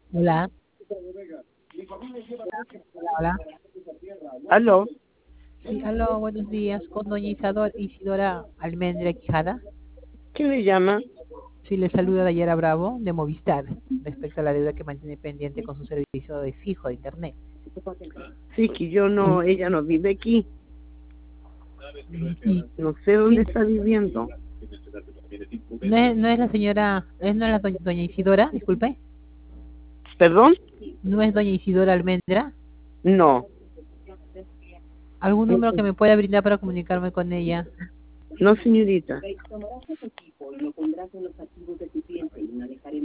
Hola, hola, hola. Aló, Sí, aló, buenos días. Con doña Isidora Almendra Quijada. ¿quién le llama? Sí, le saluda Dayara Bravo de Movistar respecto a la deuda que mantiene pendiente con su servicio de fijo de internet. Sí, que yo no, ella no vive aquí, Sí, no sé dónde ¿quién? está viviendo. No es la señora, no es la doña Isidora, disculpe. ¿Perdón? No es doña Isidora Almendra. No, ¿Algún número que me pueda brindar para comunicarme con ella? no señorita.